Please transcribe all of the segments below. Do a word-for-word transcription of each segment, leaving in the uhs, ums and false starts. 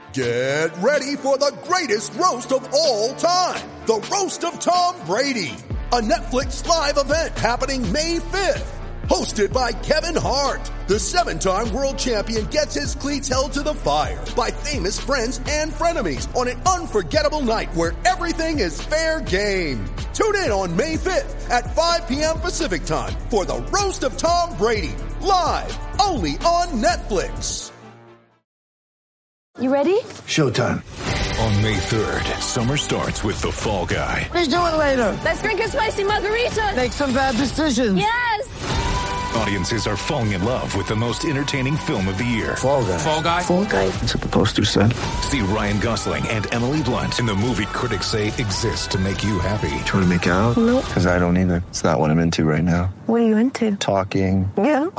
Get ready for the greatest roast of all time. The Roast of Tom Brady. A Netflix live event happening May fifth. Hosted by Kevin Hart. The seven-time world champion gets his cleats held to the fire by famous friends and frenemies on an unforgettable night where everything is fair game. Tune in on May fifth at five p.m. Pacific time for the Roast of Tom Brady. Live only on Netflix. You ready? Showtime. On May third, summer starts with The Fall Guy. Let's do it later. Let's drink a spicy margarita. Make some bad decisions. Yes! Audiences are falling in love with the most entertaining film of the year. Fall Guy. Fall Guy? Fall Guy. That's what the poster said. See Ryan Gosling and Emily Blunt in the movie critics say exists to make you happy. Trying to make it out? Nope. Because I don't either. It's not what I'm into right now. What are you into? Talking. Yeah.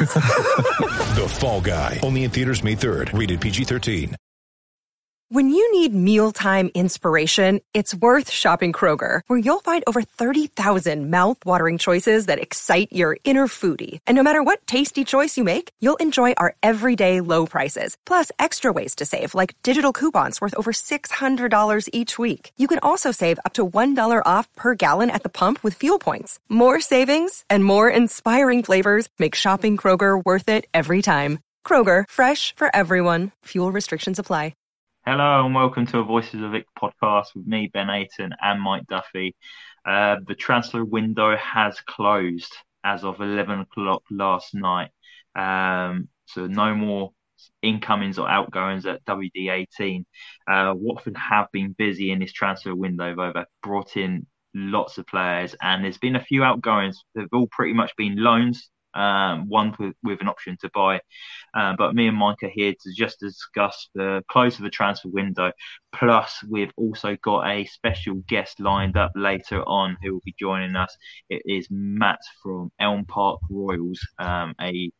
The Fall Guy. Only in theaters May third. Rated P G thirteen. When you need mealtime inspiration, it's worth shopping Kroger, where you'll find over thirty thousand mouth-watering choices that excite your inner foodie. And no matter what tasty choice you make, you'll enjoy our everyday low prices, plus extra ways to save, like digital coupons worth over six hundred dollars each week. You can also save up to one dollar off per gallon at the pump with fuel points. More savings and more inspiring flavors make shopping Kroger worth it every time. Kroger, fresh for everyone. Fuel restrictions apply. Hello and welcome to a Voices of Vic podcast with me, Ben Ayton, and Mike Duffy. Uh, the transfer window has closed as of eleven o'clock last night. Um, so no more incomings or outgoings at W D eighteen. Uh, Watford have been busy in this transfer window, though. They've brought in lots of players and there's been a few outgoings. They've all pretty much been loans. Um, one with, with an option to buy. Uh, but me and Mike are here to just discuss the close of the transfer window. Plus, we've also got a special guest lined up later on who will be joining us. It is Matt from Elm Park Royals, um, a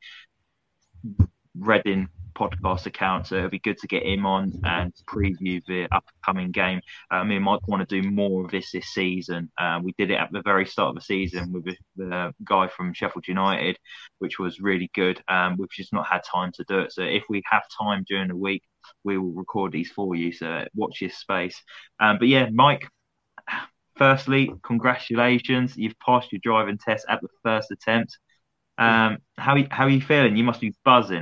Reading podcast account, so it'll be good to get him on and preview the upcoming game. Uh, me and Mike want to do more of this this season. Uh, we did it at the very start of the season with the guy from Sheffield United, which was really good. Um, we've just not had time to do it. So if we have time during the week, we will record these for you. So watch this space. Um, but yeah, Mike, firstly, congratulations. You've passed your driving test at the first attempt. Um, how, how are you feeling? You must be buzzing.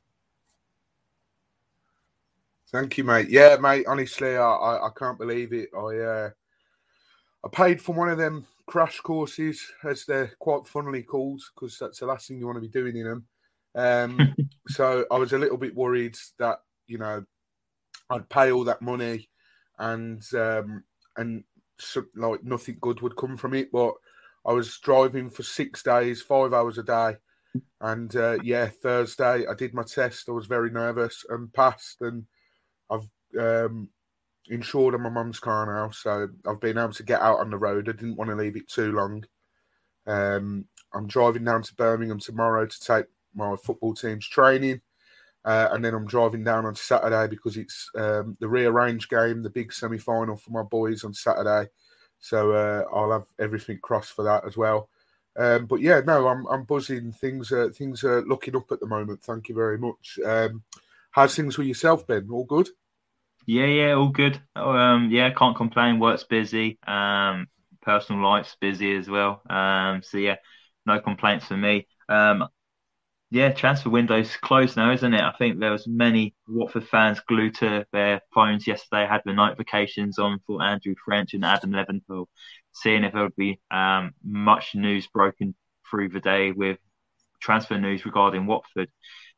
Thank you, mate. Yeah, mate. Honestly, I, I, I can't believe it. I uh, I paid for one of them crash courses, as they're quite funnily called, because that's the last thing you want to be doing in them. Um, so I was a little bit worried that, you know, I'd pay all that money and um, and so, like nothing good would come from it. But I was driving for six days, five hours a day, and uh, yeah, Thursday I did my test. I was very nervous and passed, and I've um, insured on my mum's car now, so I've been able to get out on the road. I didn't want to leave it too long. Um, I'm driving down to Birmingham tomorrow to take my football team's training, uh, and then I'm driving down on Saturday because it's um, the rearranged game, the big semi-final for my boys on Saturday. So uh, I'll have everything crossed for that as well. Um, but yeah, no, I'm I'm buzzing. Things are things are looking up at the moment. Thank you very much. Um, How's things with yourself, Ben? All good? Yeah, yeah, all good. Um, yeah, can't complain. Work's busy. Um, personal life's busy as well. Um, so yeah, no complaints for me. Um, yeah, transfer window's closed now, isn't it? I think there was many Watford fans glued to their phones yesterday, had the notifications on for Andrew French and Adam Leventhal, seeing if there would be um, much news broken through the day with transfer news regarding Watford.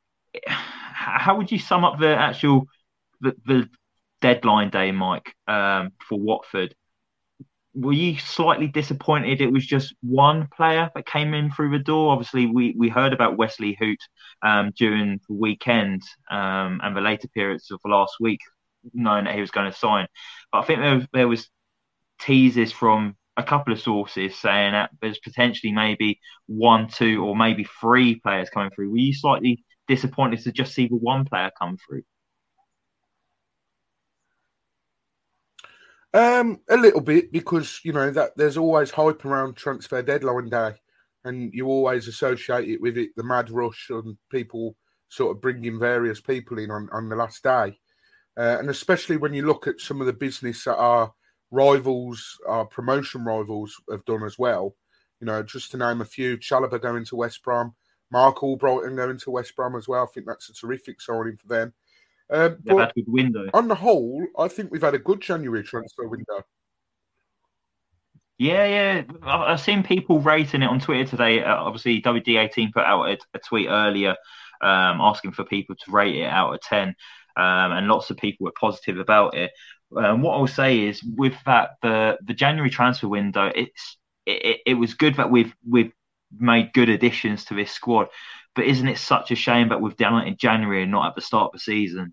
How would you sum up the actual the, the deadline day, Mike, um, for Watford? Were you slightly disappointed it was just one player that came in through the door? Obviously, we, we heard about Wesley Hoot um, during the weekend um, and the later periods of last week, knowing that he was going to sign. But I think there, there was teases from a couple of sources saying that there's potentially maybe one, two, or maybe three players coming through. Were you slightly disappointed to just see the one player come through? Um, a little bit, because you know that there's always hype around transfer deadline day, and you always associate it with it, the mad rush and people sort of bringing various people in on, on the last day. Uh, and especially when you look at some of the business that our rivals, our promotion rivals have done as well. You know, just to name a few, Chalobah going to West Brom, Mark Albrighton going to West Brom as well. I think that's a terrific signing for them. Um, They've but had a good window. on the whole, I think we've had a good January transfer window. Yeah, yeah. I- I've seen people rating it on Twitter today. Uh, obviously, W D eighteen put out a, a tweet earlier um, asking for people to rate it out of ten. Um, and lots of people were positive about it. Um, what I'll say is, with that, the the January transfer window, it's it, it was good that we've we've made good additions to this squad. But isn't it such a shame that we've done it in January and not at the start of the season?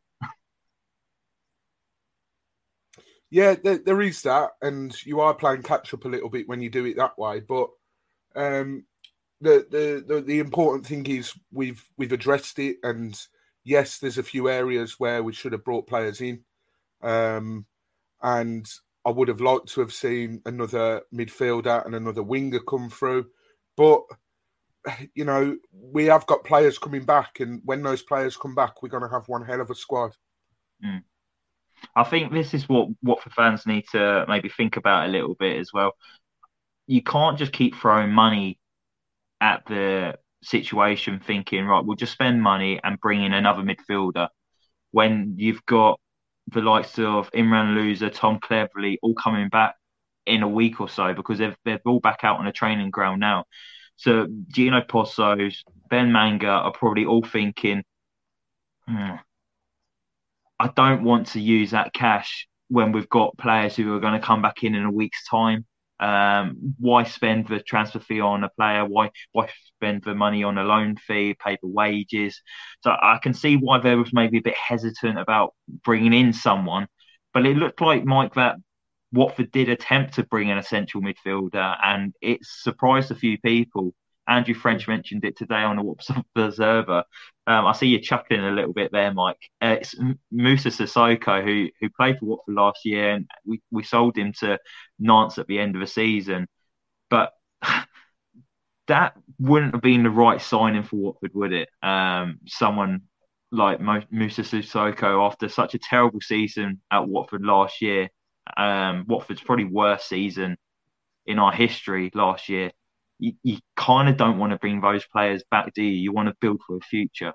Yeah, there, there is that, and you are playing catch up a little bit when you do it that way. But um, the, the the the important thing is we've we've addressed it, and yes, there's a few areas where we should have brought players in, um, and I would have liked to have seen another midfielder and another winger come through, but you know we have got players coming back, and when those players come back, we're going to have one hell of a squad. Mm. I think this is what Watford fans need to maybe think about a little bit as well. You can't just keep throwing money at the situation thinking, right, we'll just spend money and bring in another midfielder when you've got the likes of Imran Louza, Tom Cleverley all coming back in a week or so because they've, they're all back out on the training ground now. So Gino Pozzo, Ben Manga are probably all thinking, hmm, I don't want to use that cash when we've got players who are going to come back in in a week's time. Um, why spend the transfer fee on a player? Why why spend the money on a loan fee, pay the wages? So I can see why they was maybe a bit hesitant about bringing in someone. But it looked like, Mike, that Watford did attempt to bring in a central midfielder, and it surprised a few people. Andrew French mentioned it today on the Watford Observer. Um, I see you chuckling a little bit there, Mike. Uh, it's Moussa Sissoko, who who played for Watford last year, and we, we sold him to Nantes at the end of the season. But that wouldn't have been the right signing for Watford, would it? Um, someone like Moussa Sissoko, after such a terrible season at Watford last year, um, Watford's probably worst season in our history last year. You, you kind of don't want to bring those players back, do you? You want to build for a future.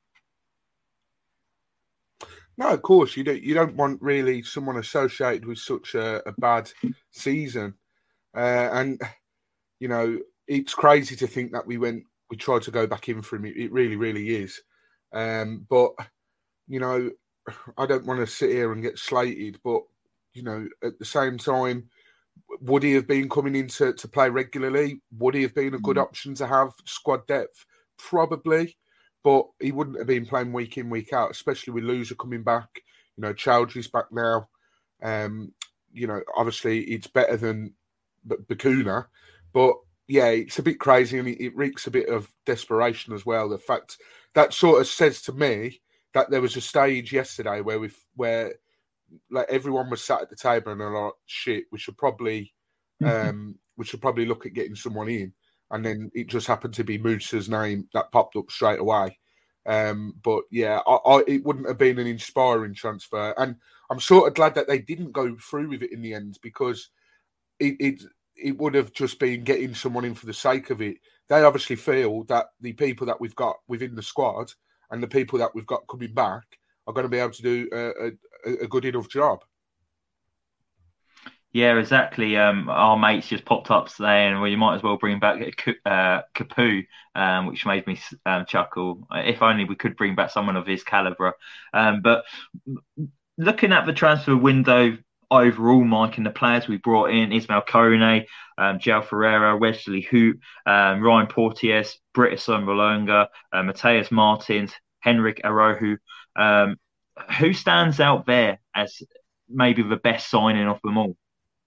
No, of course you don't. You don't want really someone associated with such a, a bad season, uh, and you know it's crazy to think that we went. We tried to go back in for him. It, it really, really is. Um, but you know, I don't want to sit here and get slated. But you know, at the same time, would he have been coming in to, to play regularly? Would he have been a good mm. option to have squad depth? Probably, but he wouldn't have been playing week in, week out, especially with Louza coming back. You know, Chowdhury's back now. Um, you know, obviously it's better than Bacuna, but yeah, it's a bit crazy and it, it reeks a bit of desperation as well. The fact that sort of says to me that there was a stage yesterday where we where. Like everyone was sat at the table and they're like, shit, we should probably um, we should probably look at getting someone in. And then it just happened to be Moussa's name that popped up straight away. Um, but yeah, I, I, it wouldn't have been an inspiring transfer. And I'm sort of glad that they didn't go through with it in the end because it it, it would have just been getting someone in for the sake of it. They obviously feel that the people that we've got within the squad and the people that we've got coming back are going to be able to do a, a, a good enough job. Yeah, exactly. Um, our mates just popped up saying, well, you might as well bring back uh, Capoue, um, which made me um, chuckle. If only we could bring back someone of his calibre. Um, but looking at the transfer window overall, Mike, and the players we brought in, Ismail Kone, um, João Ferreira, Wesley Hoot, um, Ryan Porteous, Britt Assombalonga, uh, Mateus Martins, Henrik Arohu. Um, who stands out there as maybe the best signing of them all?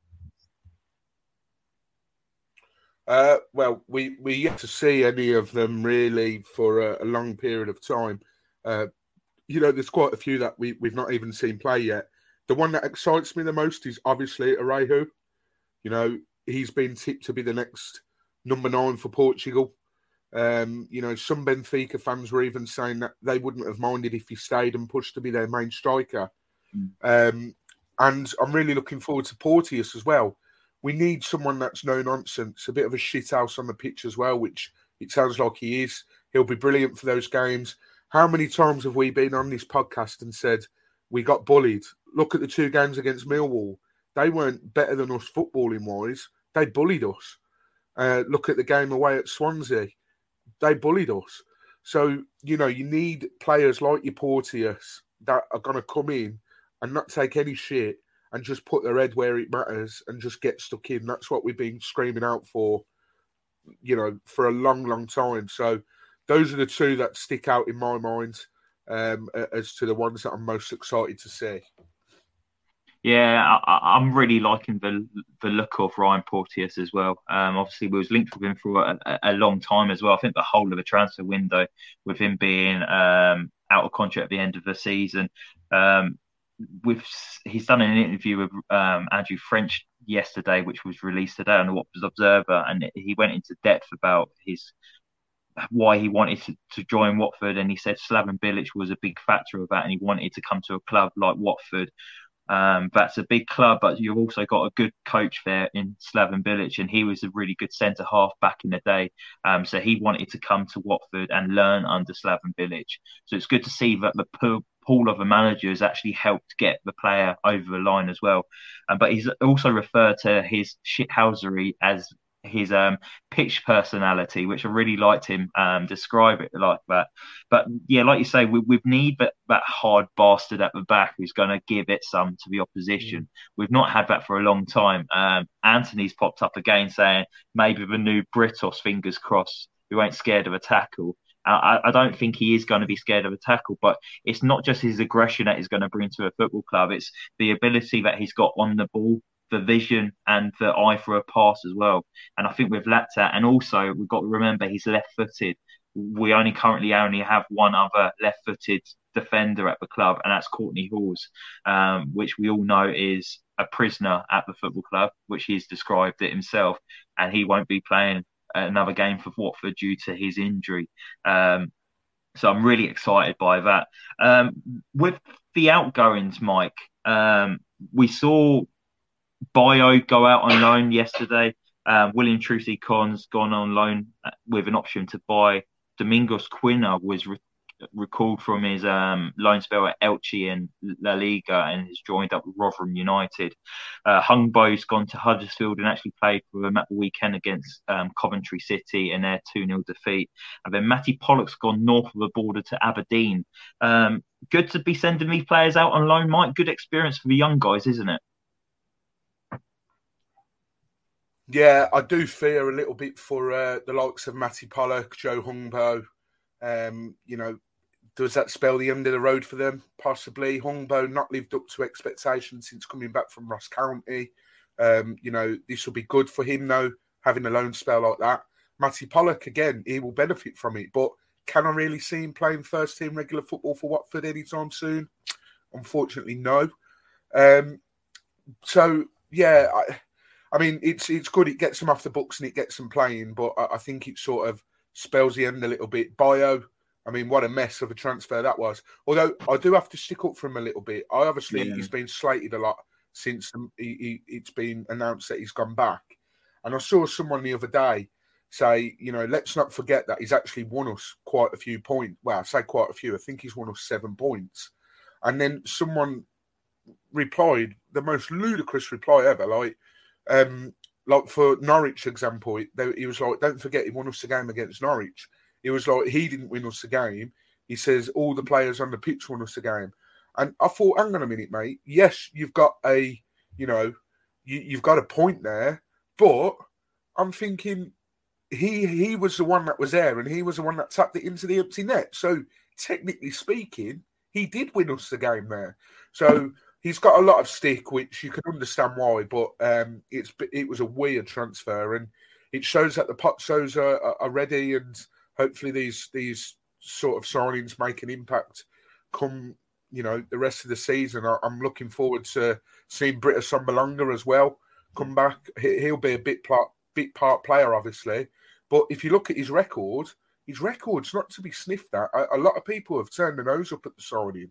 Uh, well, we we yet to see any of them really for a, a long period of time. Uh, you know, there's quite a few that we, we've not even seen play yet. The one that excites me the most is obviously Arohu. You know, he's been tipped to be the next number nine for Portugal. Um, you know, some Benfica fans were even saying that they wouldn't have minded if he stayed and pushed to be their main striker. Mm. Um, and I'm really looking forward to Porteous as well. We need someone that's no nonsense, a bit of a shithouse on the pitch as well, which it sounds like he is. He'll be brilliant for those games. How many times have we been on this podcast and said we got bullied? Look at the two games against Millwall. They weren't better than us footballing-wise. They bullied us. Uh, look at the game away at Swansea. They bullied us. So, you know, you need players like your Porteous that are going to come in and not take any shit and just put their head where it matters and just get stuck in. That's what we've been screaming out for, you know, for a long, long time. So those are the two that stick out in my mind um, as to the ones that I'm most excited to see. Yeah, I, I'm really liking the the look of Ryan Porteous as well. Um, obviously, we was linked with him for a, a long time as well. I think the whole of the transfer window, with him being um, out of contract at the end of the season. Um, with he's done an interview with um, Andrew French yesterday, which was released today on the Watford Observer, and he went into depth about his why he wanted to, to join Watford, and he said Slaven Bilic was a big factor of that, and he wanted to come to a club like Watford. Um, that's a big club, but you've also got a good coach there in Slaven Bilic, and he was a really good centre half back in the day. Um, so he wanted to come to Watford and learn under Slaven Bilic. So it's good to see that the pool, pool of the managers actually helped get the player over the line as well. Um, but he's also referred to his shithousery as his um, pitch personality, which I really liked him um, describe it like that. But yeah, like you say, we, we need that, that hard bastard at the back who's going to give it some to the opposition. Mm. We've not had that for a long time. Um, Anthony's popped up again saying maybe the new Britos, fingers crossed, who ain't scared of a tackle. I, I don't think he is going to be scared of a tackle, but it's not just his aggression that he's going to bring to a football club. It's the ability that he's got on the ball, the vision and the eye for a pass as well. And I think we've lacked that. And also, we've got to remember he's left-footed. We only currently only have one other left-footed defender at the club, and that's Courtney Hawes, um, which we all know is a prisoner at the football club, which he's described it himself. And he won't be playing another game for Watford due to his injury. Um, so I'm really excited by that. Um, with the outgoings, Mike, um, we saw Bio go out on loan yesterday. Um, William Troost-Ekon's gone on loan with an option to buy. Domingos Quina was re- recalled from his um, loan spell at Elche in La Liga and has joined up with Rotherham United. Uh, Hung Bo's gone to Huddersfield and actually played for them at the weekend against um, Coventry City in their two nil defeat. And then Matty Pollock's gone north of the border to Aberdeen. Um, good to be sending these players out on loan, Mike. Good experience for the young guys, isn't it? Yeah, I do fear a little bit for uh, the likes of Matty Pollock, Joe Hungbo. Um, you know, does that spell the end of the road for them? Possibly. Hungbo not lived up to expectations since coming back from Ross County. Um, you know, this will be good for him, though, having a loan spell like that. Matty Pollock, again, he will benefit from it. But can I really see him playing first-team regular football for Watford anytime soon? Unfortunately, no. Um, so, yeah, I... I mean, it's it's good. It gets them off the books and it gets them playing, but I, I think it sort of spells the end a little bit. Bio, I mean, what a mess of a transfer that was. Although I do have to stick up for him a little bit. I obviously, yeah. He's been slated a lot since he, he, it's been announced that he's gone back. And I saw someone the other day say, you know, let's not forget that he's actually won us quite a few points. Well, I say quite a few. I think he's won us seven points. And then someone replied, the most ludicrous reply ever, like, Um, like for Norwich example, they, he was like, don't forget he won us the game against Norwich. He was like, he didn't win us the game. He says all the players on the pitch won us the game. And I thought, hang on a minute, mate. Yes, you've got a, you know, you, you've got a point there, but I'm thinking he he was the one that was there and he was the one that tapped it into the empty net. So technically speaking, he did win us the game there. So he's got a lot of stick, which you can understand why, but um, it's it was a weird transfer, and it shows that the Pozzos are, are ready, and hopefully these these sort of signings make an impact come, you know, the rest of the season. I, I'm looking forward to seeing Britta Sombalonga as well come back. He, he'll be a big part, big part player, obviously, but if you look at his record, his record's not to be sniffed at. A, a lot of people have turned their nose up at the signing.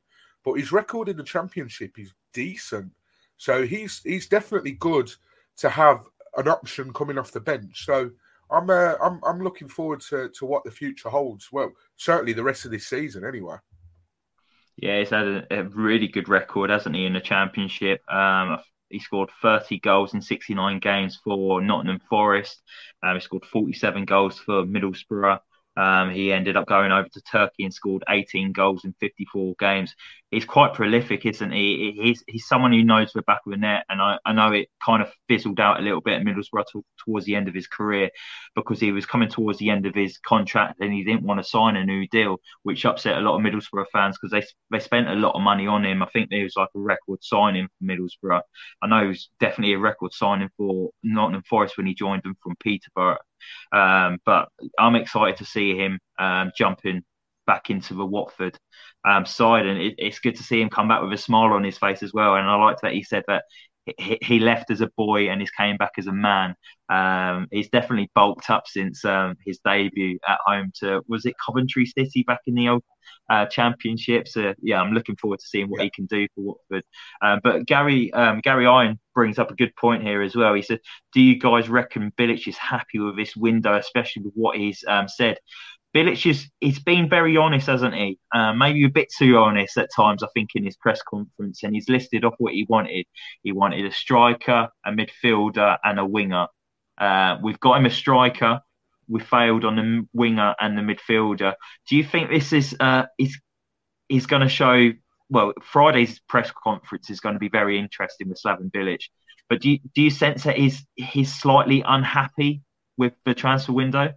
but his record in the Championship is decent. So he's he's definitely good to have an option coming off the bench. So I'm uh, I'm I'm looking forward to, to what the future holds. Well, certainly the rest of this season, anyway. Yeah, he's had a, a really good record, hasn't he, in the Championship? Um, he scored thirty goals in sixty-nine games for Nottingham Forest. Um, he scored forty-seven goals for Middlesbrough. Um, he ended up going over to Turkey and scored eighteen goals in fifty-four games. He's quite prolific, isn't he? He's he's someone who knows the back of the net, and I, I know it kind of fizzled out a little bit at Middlesbrough to, towards the end of his career because he was coming towards the end of his contract and he didn't want to sign a new deal, which upset a lot of Middlesbrough fans because they they spent a lot of money on him. I think it was like a record signing for Middlesbrough. I know it was definitely a record signing for Nottingham Forest when he joined them from Peterborough. Um, but I'm excited to see him um, jumping back into the Watford um, side, and it, it's good to see him come back with a smile on his face as well. And I liked that he said that he, he left as a boy and he's came back as a man. Um, he's definitely bulked up since um, his debut at home to, was it Coventry City back in the old uh, Championship? So yeah, I'm looking forward to seeing what yeah. he can do for Watford. Um, but Gary um, Gary Iron brings up a good point here as well. He said, do you guys reckon Bilic is happy with this window, especially with what he's um, said? Bilic is, he's been very honest, hasn't he? Uh, maybe a bit too honest at times, I think, in his press conference. And he's listed off what he wanted. He wanted a striker, a midfielder, and a winger. Uh, we've got him a striker. We failed on the winger and the midfielder. Do you think this is uh, is is going to show? Well, Friday's press conference is going to be very interesting with Slaven Bilic. But do you, do you sense that he's he's slightly unhappy with the transfer window?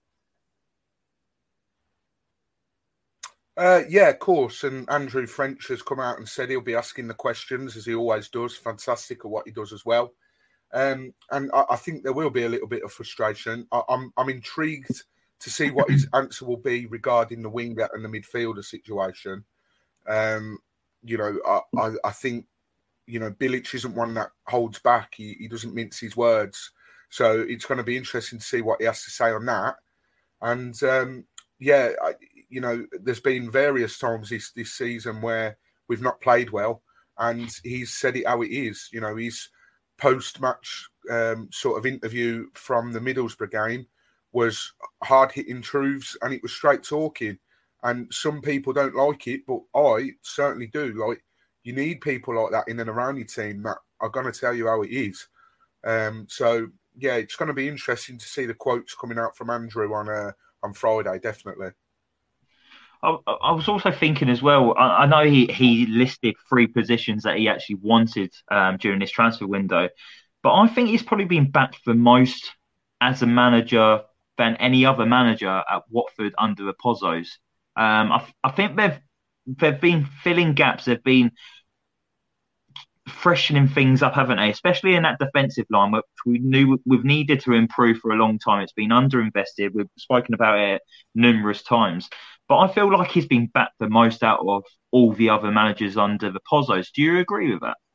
Uh, yeah, of course. And Andrew French has come out and said he'll be asking the questions, as he always does. Fantastic at what he does as well. Um, and I, I think there will be a little bit of frustration. I, I'm I'm intrigued to see what his answer will be regarding the winger and the midfielder situation. Um, you know, I, I, I think, you know, Bilic isn't one that holds back. He, he doesn't mince his words. So it's going to be interesting to see what he has to say on that. And, um, yeah, I, you know, there's been various times this, this season where we've not played well, and he's said it how it is. You know, his post-match um, sort of interview from the Middlesbrough game was hard-hitting truths, and it was straight talking. And some people don't like it, but I certainly do. Like, you need people like that in and around your team that are going to tell you how it is. Um, so, yeah, it's going to be interesting to see the quotes coming out from Andrew on uh, on Friday, definitely. I, I was also thinking as well, I, I know he, he listed three positions that he actually wanted um, during this transfer window, but I think he's probably been backed the most as a manager than any other manager at Watford under the Pozzos. Um, I, I think they've they've been filling gaps. They've been freshening things up, haven't they? Especially in that defensive line, which we knew we've needed to improve for a long time. It's been underinvested. We've spoken about it numerous times. But I feel like he's been backed the most out of all the other managers under the Pozzos. Do you agree with that?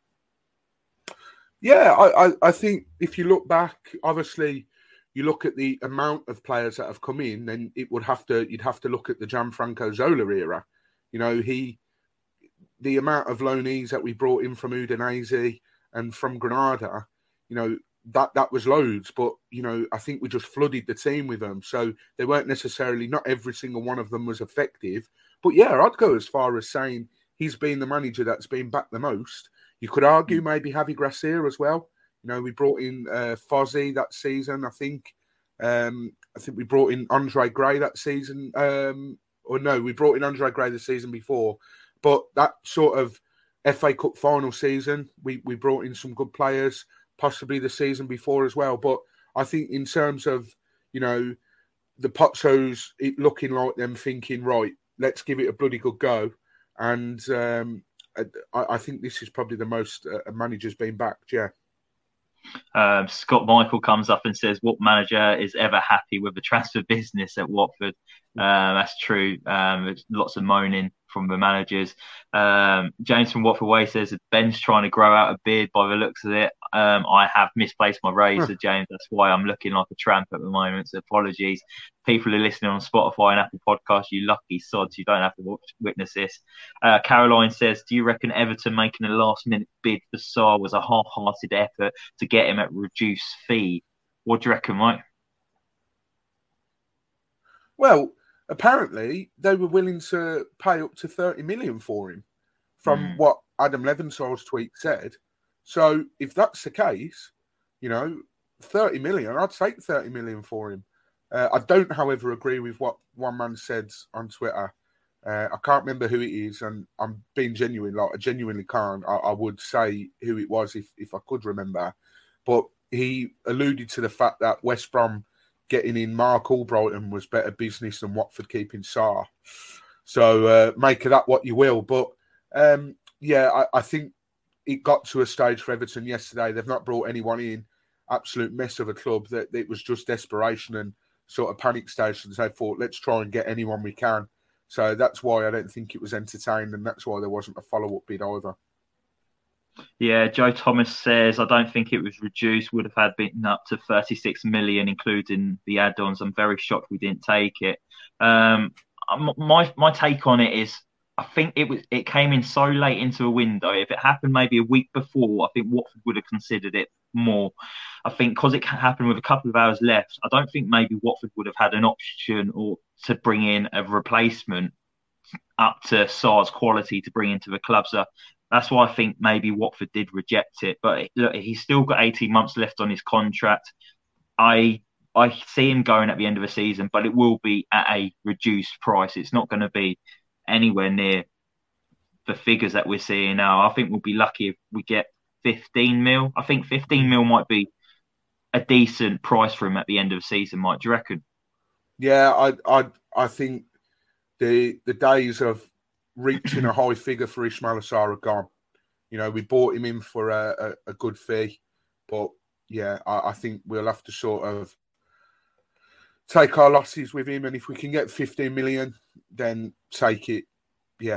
Yeah, I, I, I think if you look back, obviously, you look at the amount of players that have come in, then it would have to you'd have to look at the Gianfranco Zola era. You know, he the amount of loanees that we brought in from Udinese and from Granada, you know, that that was loads. But, you know, I think we just flooded the team with them. So they weren't necessarily, not every single one of them was effective. But yeah, I'd go as far as saying he's been the manager that's been backed the most. You could argue maybe Javi Gracia as well. You know, we brought in uh, Fozzie that season, I think. Um, I think we brought in Andre Gray that season. Um, or no, we brought in Andre Gray the season before. But that sort of F A Cup final season, we, we brought in some good players, possibly the season before as well. But I think in terms of, you know, the Pozzos, it looking like them thinking, right, let's give it a bloody good go. And um, I, I think this is probably the most uh, a manager's been backed, yeah. Um, Scott Michael comes up and says, what manager is ever happy with the transfer business at Watford? Um, that's true. Um, there's lots of moaning from the managers. Um, James from Watford Way says, Ben's trying to grow out a beard by the looks of it. Um, I have misplaced my razor, James. That's why I'm looking like a tramp at the moment. So apologies. People who are listening on Spotify and Apple Podcasts, you lucky sods, you don't have to watch, witness this. Uh, Caroline says, do you reckon Everton making a last-minute bid for Sarr was a half-hearted effort to get him at reduced fee? What do you reckon, Mike? Well, apparently they were willing to pay up to thirty million for him, from mm. what Adam Leventhal's tweet said. So if that's the case, you know, thirty million, I'd take thirty million for him. Uh, I don't, however, agree with what one man said on Twitter. Uh, I can't remember who it is, and I'm being genuine. Like I genuinely can't. I, I would say who it was if, if I could remember. But he alluded to the fact that West Brom getting in Mark Albrighton was better business than Watford keeping Sarr. So uh, make of that what you will. But um, yeah, I, I think it got to a stage for Everton yesterday. They've not brought anyone in. Absolute mess of a club. That it was just desperation and sort of panic stations. They thought, let's try and get anyone we can. So that's why I don't think it was entertained, and that's why there wasn't a follow-up bid either. Yeah, Joe Thomas says, I don't think it was reduced, would have had been up to thirty-six million, including the add-ons. I'm very shocked we didn't take it. Um, my my take on it is, I think it was it came in so late into a window. If it happened maybe a week before, I think Watford would have considered it more. I think because it happened with a couple of hours left, I don't think maybe Watford would have had an option or to bring in a replacement up to Sarr's quality to bring into the club. So that's why I think maybe Watford did reject it. But look, he's still got eighteen months left on his contract. I I see him going at the end of the season, but it will be at a reduced price. It's not going to be anywhere near the figures that we're seeing now. I think we'll be lucky if we get fifteen mil. I think fifteen mil might be a decent price for him at the end of the season, Mike. Do you reckon? Yeah, I I I think the the days of reaching a high figure for Ismaila Sarr are gone. You know, we bought him in for a, a, a good fee, but yeah, I, I think we'll have to sort of take our losses with him, and if we can get fifteen million, then take it. Yeah.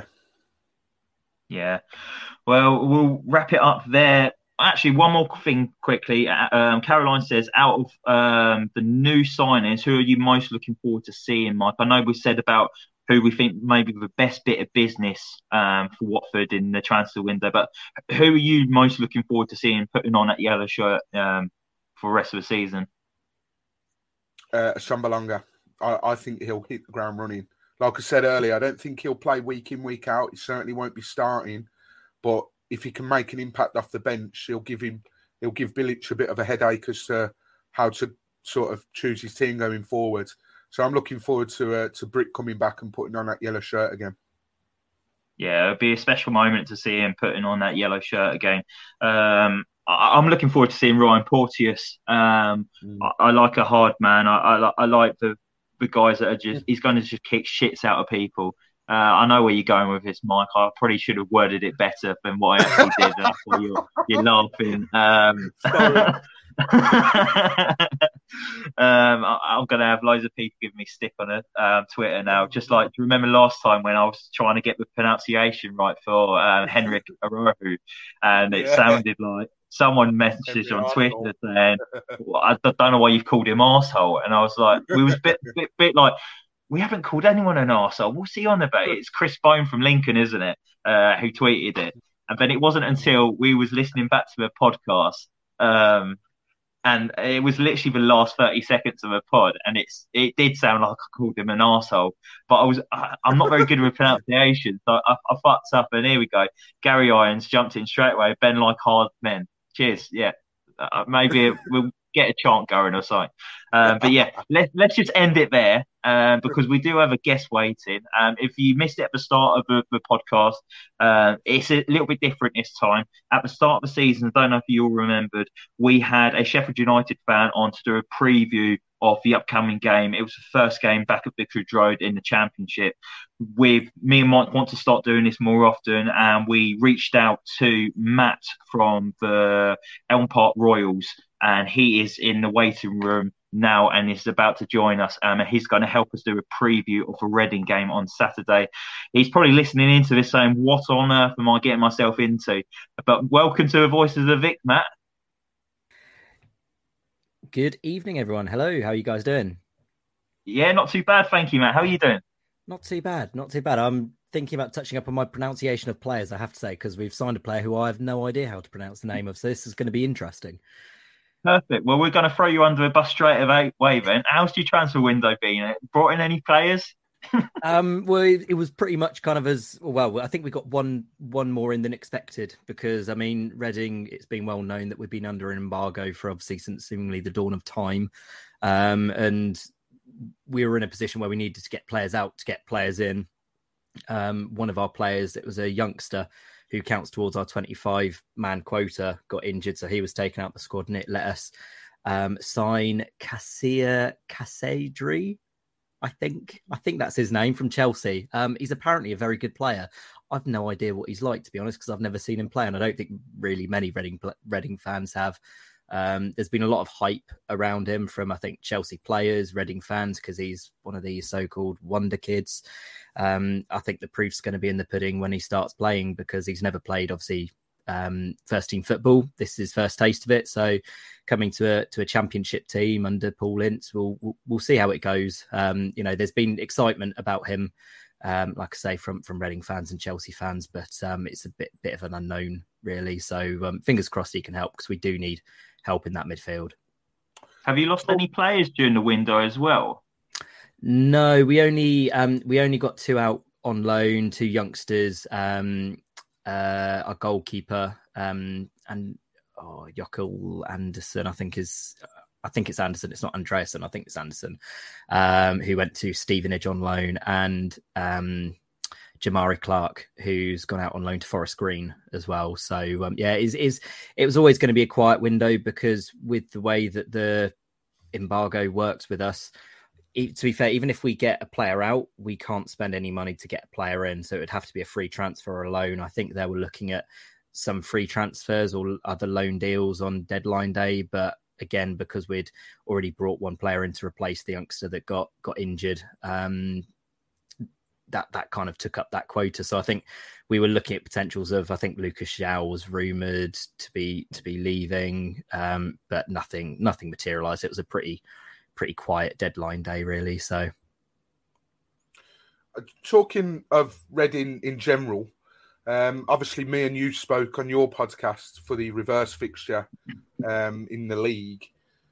Yeah. Well, we'll wrap it up there. Actually, one more thing quickly. Um, Caroline says, out of um, the new signings, who are you most looking forward to seeing, Mike? I know we said about who we think maybe the best bit of business um, for Watford in the transfer window, but who are you most looking forward to seeing putting on that yellow shirt um, for the rest of the season? Uh, Sambalanga. I, I think he'll hit the ground running. Like I said earlier, I don't think he'll play week in, week out. He certainly won't be starting, but if he can make an impact off the bench, he'll give him, he'll give Bilic a bit of a headache as to how to sort of choose his team going forward. So I'm looking forward to uh, to Brick coming back and putting on that yellow shirt again. Yeah, it'll be a special moment to see him putting on that yellow shirt again. Um, I, I'm looking forward to seeing Ryan Porteous. Um, mm. I, I like a hard man. I, I, I like the, the guys that are just, he's going to just kick shits out of people. Uh, I know where you're going with this, Mike. I probably should have worded it better than what I actually did. And I thought you're, you're laughing. Um, um, I, I'm going to have loads of people giving me stick on a, um, Twitter now. Just like, do you remember last time when I was trying to get the pronunciation right for um, Henrik Arahu, and it yeah. sounded like someone messaged on Twitter saying, well, I don't know why you've called him arsehole. And I was like, we was a bit, bit, bit like, we haven't called anyone an arsehole. What's he on about? It's Chris Bone from Lincoln, isn't it? Uh, who tweeted it. And then it wasn't until we was listening back to the podcast, um, and it was literally the last thirty seconds of a pod, and it's it did sound like I called him an arsehole. But I was I, I'm not very good with pronunciation, so I, I fucked up. And here we go. Gary Irons jumped in straight away. Ben like hard men. Cheers. Yeah, uh, maybe we'll get a chant going or something. Um, but yeah, let's let's just end it there. Um, because we do have a guest waiting. Um, if you missed it at the start of the, the podcast, uh, it's a little bit different this time. At the start of the season, I don't know if you all remembered, we had a Sheffield United fan on to do a preview of the upcoming game. It was the first game back at Vicarage Road in the Championship. With me and Mike want to start doing this more often, and we reached out to Matt from the Elm Park Royals, and he is in the waiting room now and is about to join us. Um, and he's going to help us do a preview of a Reading game on Saturday. He's probably listening into this saying, what on earth am I getting myself into? But welcome to the Voices of Vic, Matt. Good evening, everyone. Hello, how are you guys doing? Yeah, not too bad, thank you, Matt. How are you doing? Not too bad, not too bad. I'm thinking about touching up on my pronunciation of players, I have to say, because we've signed a player who I have no idea how to pronounce the name of, so this is going to be interesting. Perfect. Well, we're going to throw you under a bus straight away then. How's your transfer window been? Brought in any players? um, well, it, it was pretty much kind of as well. I think we got one one more in than expected because, I mean, Reading, it's been well known that we've been under an embargo for obviously since seemingly the dawn of time. Um, and we were in a position where we needed to get players out to get players in. Um, one of our players, it was a youngster who counts towards our twenty-five man quota, got injured. So he was taken out the squad and it let us um, sign Cassia Cassadri. I think I think that's his name, from Chelsea. Um, he's apparently a very good player. I've no idea what he's like, to be honest, because I've never seen him play, and I don't think really many Reading Reading fans have. Um, there's been a lot of hype around him from, I think, Chelsea players, Reading fans, because he's one of these so-called wonder kids. Um, I think the proof's going to be in the pudding when he starts playing, because he's never played, obviously, um, first team football. This is his first taste of it. So coming to a to a championship team under Paul Ince, we'll we'll, we'll see how it goes. Um, you know, there's been excitement about him, um, like I say, from from Reading fans and Chelsea fans, but um, it's a bit bit of an unknown, really. So um, fingers crossed he can help, because we do need help in that midfield. Have you lost any players during the window as well? No, we only um, we only got two out on loan, two youngsters. Um, Uh, our goalkeeper um, and oh, Jokel Anderson, I think is, I think it's Anderson. It's not Andreasen. I think it's Anderson, um, who went to Stevenage on loan, and um, Jamari Clark, who's gone out on loan to Forest Green as well. So um, yeah, is is it was always going to be a quiet window, because with the way that the embargo works with us, to be fair, even if we get a player out, we can't spend any money to get a player in. So it would have to be a free transfer or a loan. I think they were looking at some free transfers or other loan deals on deadline day. But again, because we'd already brought one player in to replace the youngster that got got injured, um, that that kind of took up that quota. So I think we were looking at potentials of, I think Lucas João was rumoured to be to be leaving, um, but nothing nothing materialised. It was a pretty pretty quiet deadline day, really. So talking of Reading in general, um, obviously me and you spoke on your podcast for the reverse fixture um, in the league.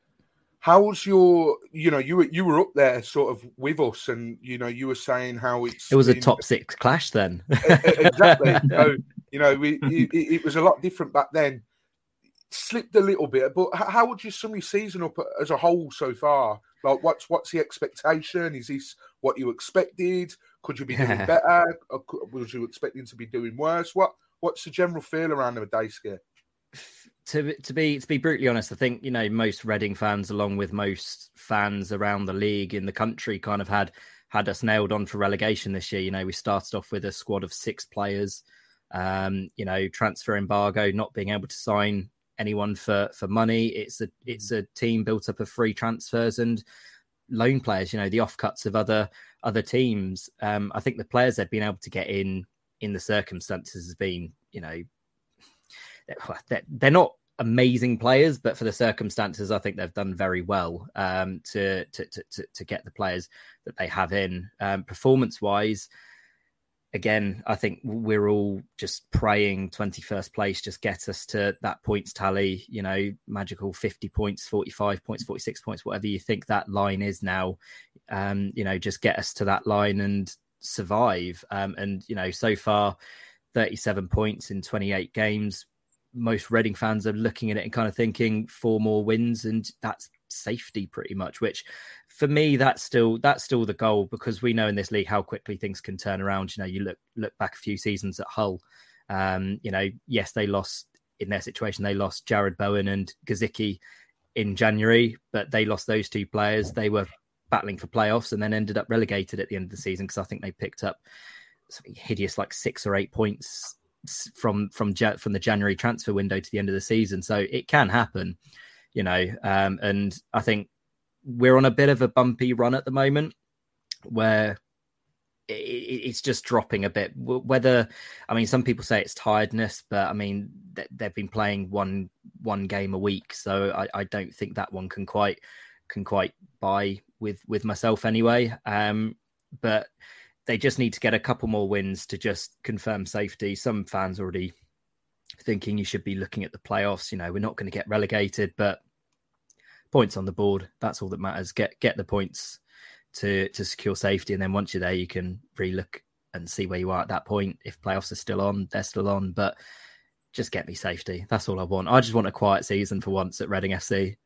How's your, you know, you were you were up there sort of with us, and you know, you were saying how it's it was been... a top six clash then. Exactly. So, you know, we, it, it was a lot different back then. Slipped a little bit, but how would you sum your season up as a whole so far? Like, what's what's the expectation? Is this what you expected? Could you be doing better? Or was you expecting to be doing worse? What what's the general feel around the day scare? To to be to be brutally honest, I think, you know, most Reading fans, along with most fans around the league in the country, kind of had had us nailed on for relegation this year. You know, we started off with a squad of six players. Um, you know, transfer embargo, not being able to sign anyone for for money. It's a it's a team built up of free transfers and loan players, you know, the offcuts of other other teams. Um, I think the players they've been able to get in in the circumstances has been, you know, they're, they're not amazing players, but for the circumstances, I think they've done very well um, to, to to to get the players that they have in. Um, performance wise, again, I think we're all just praying twenty-first place just get us to that points tally, you know, magical fifty points, forty-five points, forty-six points, whatever you think that line is now, um, you know, just get us to that line and survive. Um, and, you know, so far, thirty-seven points in twenty-eight games. Most Reading fans are looking at it and kind of thinking four more wins, and that's safety pretty much, which for me, that's still that's still the goal, because we know in this league how quickly things can turn around. You know, you look look back a few seasons at Hull. Um, you know, yes, they lost in their situation. They lost Jared Bowen and Gazicki in January, but they lost those two players. They were battling for playoffs and then ended up relegated at the end of the season, because I think they picked up something hideous like six or eight points from from from the January transfer window to the end of the season. So it can happen, you know, um, and I think we're on a bit of a bumpy run at the moment where it, it's just dropping a bit. Whether, I mean, some people say it's tiredness, but I mean, they've been playing one one game a week. So I, I don't think that one can quite can quite buy with with myself anyway. Um, but they just need to get a couple more wins to just confirm safety. Some fans already thinking you should be looking at the playoffs. You know, we're not going to get relegated, but points on the board, that's all that matters. Get get the points to to secure safety, and then once you're there, you can relook and see where you are at that point. If playoffs are still on, they're still on, but just get me safety. That's all I want. I just want a quiet season for once at Reading F C.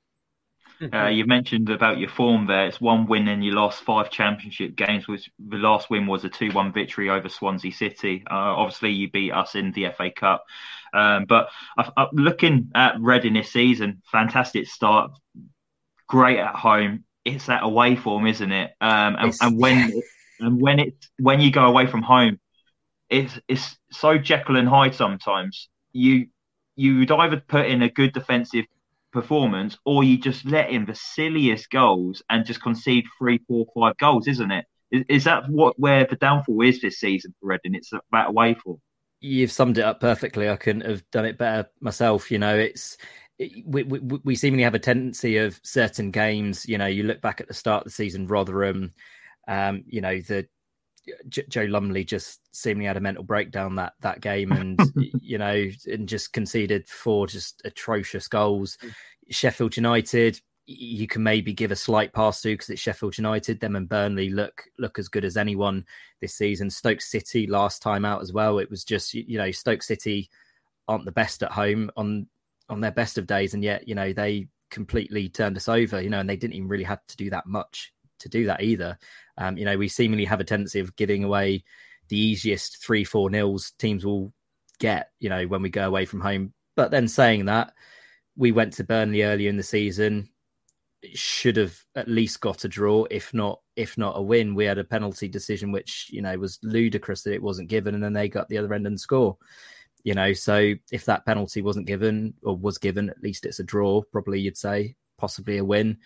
Uh, you mentioned about your form there. It's one win and you lost five championship games, which the last win was a two one victory over Swansea City. Uh, obviously, you beat us in the F A Cup. Um, but I, I, looking at Reading this season, fantastic start, great at home. It's that away form, isn't it? Um, and, and when and when it when you go away from home, it's it's so Jekyll and Hyde sometimes. You you would either put in a good defensive performance, or you just let in the silliest goals and just concede three, four, five goals, isn't it? Is, is that what where the downfall is this season for Reading? It's that away form. You've summed it up perfectly. I couldn't have done it better myself. You know, it's it, we, we we seemingly have a tendency of certain games. You know, you look back at the start of the season, Rotherham. Um, you know, the J- Joe Lumley just seemingly had a mental breakdown that that game, and you know, and just conceded four just atrocious goals. Sheffield United, you can maybe give a slight pass to because it's Sheffield United. Them and Burnley look look as good as anyone this season. Stoke City last time out as well. It was just, you know, Stoke City aren't the best at home on on their best of days, and yet, you know, they completely turned us over. You know, and they didn't even really have to do that much to do that either. Um, you know, we seemingly have a tendency of giving away the easiest three, four nils teams will get, you know, when we go away from home. But then saying that, we went to Burnley earlier in the season, should have at least got a draw, if not, if not a win. We had a penalty decision, which, you know, was ludicrous that it wasn't given, and then they got the other end and score. You know, so if that penalty wasn't given or was given, at least it's a draw. Probably you'd say possibly a win.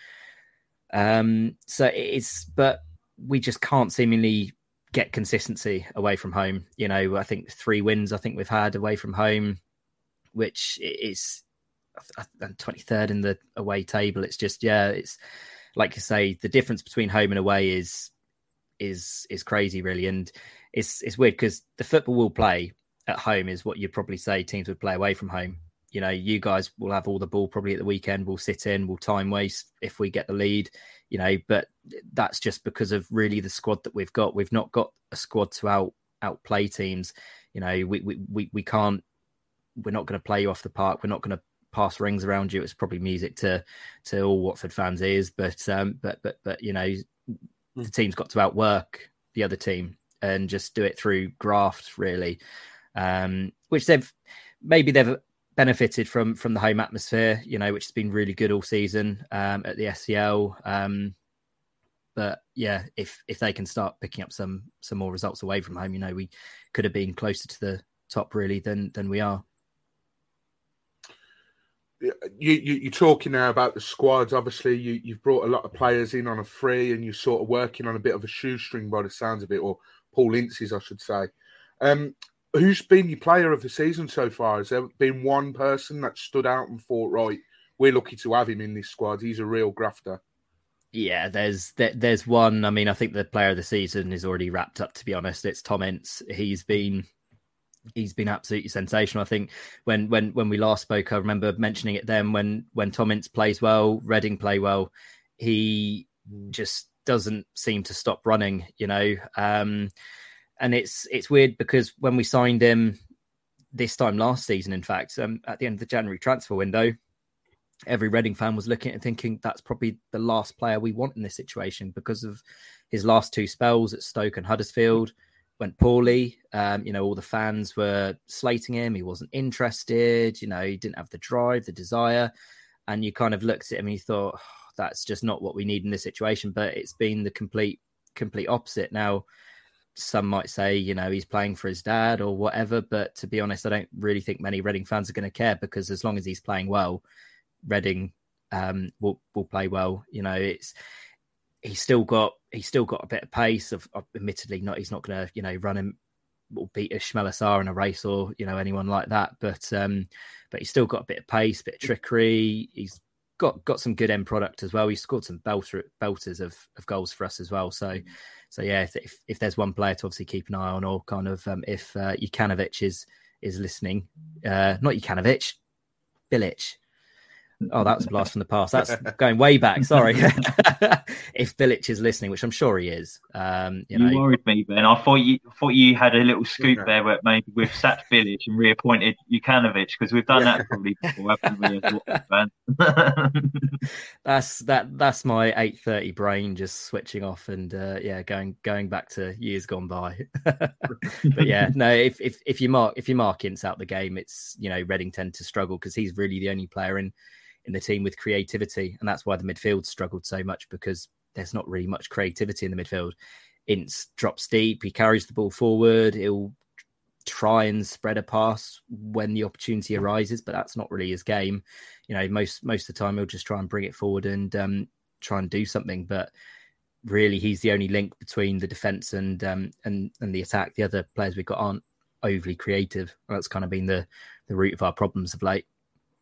Um, so it's, but we just can't seemingly get consistency away from home. You know, I think three wins I think we've had away from home, which is twenty-third in the away table. It's just, yeah, it's like you say, the difference between home and away is is is crazy, really. And it's it's weird because the football we'll play at home is what you'd probably say teams would play away from home. You know, you guys will have all the ball probably at the weekend. We'll sit in, we'll time waste if we get the lead, you know, but that's just because of really the squad that we've got. We've not got a squad to out outplay teams. You know, we we we, we can't, we're not going to play you off the park. We're not going to pass rings around you. It's probably music to to all Watford fans' ears, but um, but but but you know, the team's got to outwork the other team and just do it through graft, really, um, which they've maybe they've benefited from from the home atmosphere, you know, which has been really good all season um, at the S C L. Um, but yeah, if if they can start picking up some some more results away from home, you know, we could have been closer to the top really than than we are. You, you, you're talking now about the squads. Obviously, you, you've brought a lot of players in on a free, and you're sort of working on a bit of a shoestring by the sounds of it, or Paul Ince's, I should say. Um, who's been your player of the season so far? Has there been one person that stood out and thought, right, we're lucky to have him in this squad? He's a real grafter. Yeah, there's there, there's one. I mean, I think the player of the season is already wrapped up, to be honest. It's Tom Ince. He's been... He's been absolutely sensational. I think when when when we last spoke, I remember mentioning it then. When when Tom Ince plays well, Reading play well, he just doesn't seem to stop running. You know, um, and it's it's weird because when we signed him this time last season, in fact, um, at the end of the January transfer window, every Reading fan was looking at it thinking that's probably the last player we want in this situation because of his last two spells at Stoke and Huddersfield. Went poorly. Um, you know, all the fans were slating him. He wasn't interested. You know, he didn't have the drive, the desire. And you kind of looked at him and you thought, oh, that's just not what we need in this situation. But it's been the complete, complete opposite. Now, some might say, you know, he's playing for his dad or whatever. But to be honest, I don't really think many Reading fans are going to care because as long as he's playing well, Reading um, will will play well. You know, it's he's still got he's still got a bit of pace. Of, of admittedly, not he's not going to you know run him will beat Ismail Assar in a race or, you know, anyone like that. But um, but he's still got a bit of pace, a bit of trickery. He's got got some good end product as well. He scored some belter, belters of, of goals for us as well. So so yeah, if, if if there's one player to obviously keep an eye on, or kind of um, if uh, Jukanovic is is listening, uh, not Jukanovic, Bilic. Oh, that was a blast from the past. That's going way back. Sorry. If Bilic is listening, which I'm sure he is. Um, you, you know, worried me, Ben. I thought you thought you had a little scoop yeah. there where maybe we've sacked Bilic and reappointed Jukanovic, because we've done yeah. that probably before, haven't we, as Watford fans? that's that. That's my eight thirty brain just switching off and uh, yeah, going going back to years gone by. But yeah, no. If if if you mark if you mark Ince out the game, it's, you know, Reading tend to struggle because he's really the only player in. in the team with creativity, and that's why the midfield struggled so much, because there's not really much creativity in the midfield. Ince drops deep, he carries the ball forward, he'll try and spread a pass when the opportunity arises, but that's not really his game. You know, most most of the time he'll just try and bring it forward and um, try and do something, but really he's the only link between the defence and um, and and the attack. The other players we've got aren't overly creative. That's kind of been the the root of our problems of late.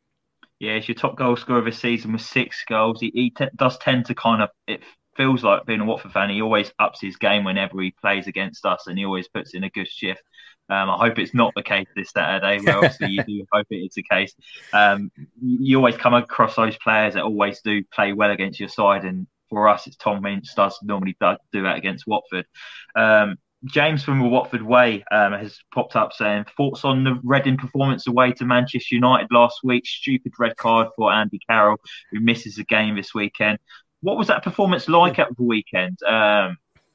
Yeah, he's your top goal scorer of the season with six goals. He, he t- does tend to kind of, it feels like, being a Watford fan, he always ups his game whenever he plays against us, and he always puts in a good shift. Um, I hope it's not the case this Saturday, where obviously you do hope it is the case. Um, you always come across those players that always do play well against your side, and for us, it's Tom Ince does normally do that against Watford. Um, James from the Watford Way um, has popped up saying, thoughts on the Reading performance away to Manchester United last week? Stupid red card for Andy Carroll, who misses the game this weekend. What was that performance like at the weekend? Um,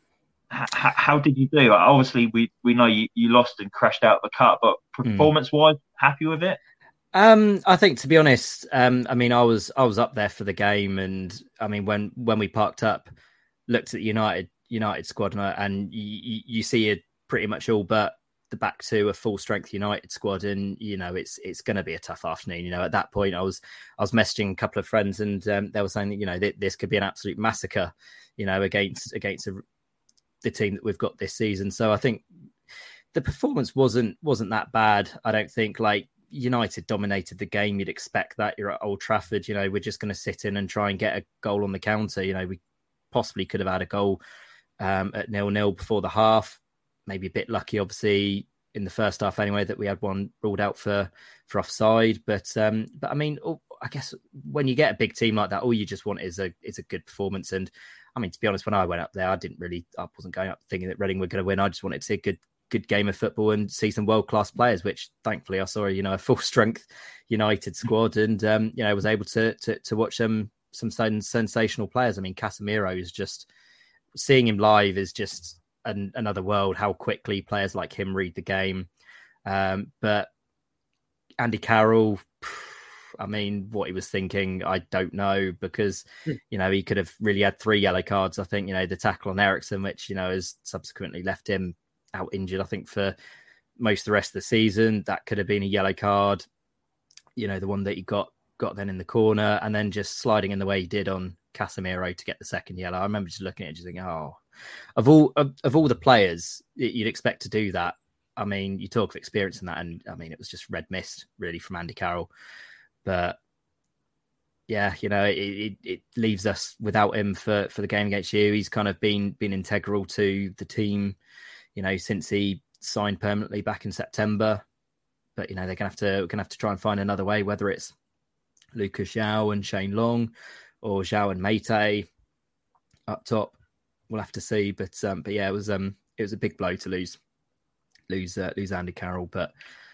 h- how did you do? Obviously, we, we know you, you lost and crashed out the cup, but performance-wise, mm. happy with it? Um, I think, to be honest, um, I mean, I was I was up there for the game, and I mean, when when we parked up, looked at United. United squad, and you, you see it pretty much all but the back to a full strength United squad, and you know it's it's going to be a tough afternoon. You know, at that point, I was I was messaging a couple of friends, and um, they were saying that, you know, th- this could be an absolute massacre, you know, against against a, the team that we've got this season. So I think the performance wasn't wasn't that bad. I don't think, like, United dominated the game. You'd expect that. You're at Old Trafford. You know, we're just going to sit in and try and get a goal on the counter. You know, we possibly could have had a goal Um, at nil-nil before the half. Maybe a bit lucky, obviously, in the first half anyway, that we had one ruled out for for offside. But um, but I mean, I guess when you get a big team like that, all you just want is a is a good performance. And I mean, to be honest, when I went up there, I didn't really, I wasn't going up thinking that Reading were going to win. I just wanted to see a good good game of football and see some world class players, which thankfully I saw, you know, a full strength United squad, and um, you know, was able to to to watch some some sensational players. I mean, Casemiro is just, seeing him live is just an, another world, how quickly players like him read the game. Um, but Andy Carroll, I mean, what he was thinking, I don't know, because, you know, he could have really had three yellow cards. I think, you know, the tackle on Eriksen, which, you know, has subsequently left him out injured, I think, for most of the rest of the season. That could have been a yellow card. You know, the one that he got got then in the corner, and then just sliding in the way he did on Casemiro to get the second yellow. I remember just looking at it, just thinking, oh, of all of, of all the players you'd expect to do that. I mean, you talk of experience in that, and I mean, it was just red mist really from Andy Carroll. But yeah, you know, it, it, it leaves us without him for, for the game against you. He's kind of been been integral to the team, you know, since he signed permanently back in September. But you know, they're gonna have to gonna have to try and find another way, whether it's Lucas João and Shane Long, or João and Meite up top. We'll have to see. But um, but yeah, it was um it was a big blow to lose lose uh, lose Andy Carroll. But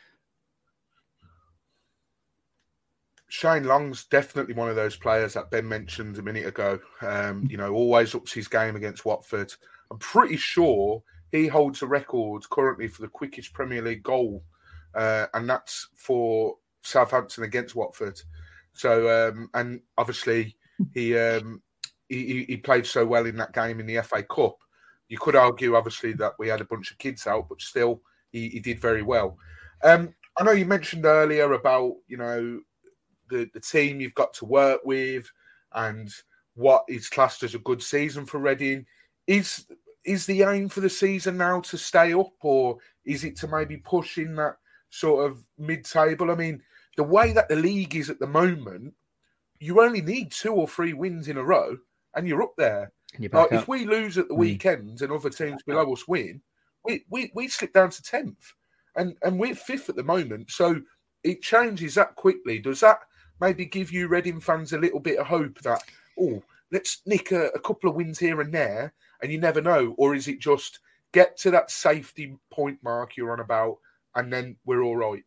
Shane Long's definitely one of those players that Ben mentioned a minute ago. Um, you know, always ups his game against Watford. I'm pretty sure he holds a record currently for the quickest Premier League goal, uh, and that's for Southampton against Watford. So, um, and obviously he, um, he he played so well in that game in the F A Cup. You could argue, obviously, that we had a bunch of kids out, but still, he, he did very well. Um, I know you mentioned earlier about, you know, the, the team you've got to work with and what is classed as a good season for Reading. Is is the aim for the season now to stay up, or is it to maybe push in that sort of mid-table? I mean, the way that the league is at the moment, you only need two or three wins in a row, and you're up there. You're like up. If we lose at the mm. weekend and other teams below us win, we we, we slip down to tenth, and and we're fifth at the moment. So it changes that quickly. Does that maybe give you Reading fans a little bit of hope that, oh, let's nick a, a couple of wins here and there, and you never know? Or is it just get to that safety point mark you're on about, and then we're all right?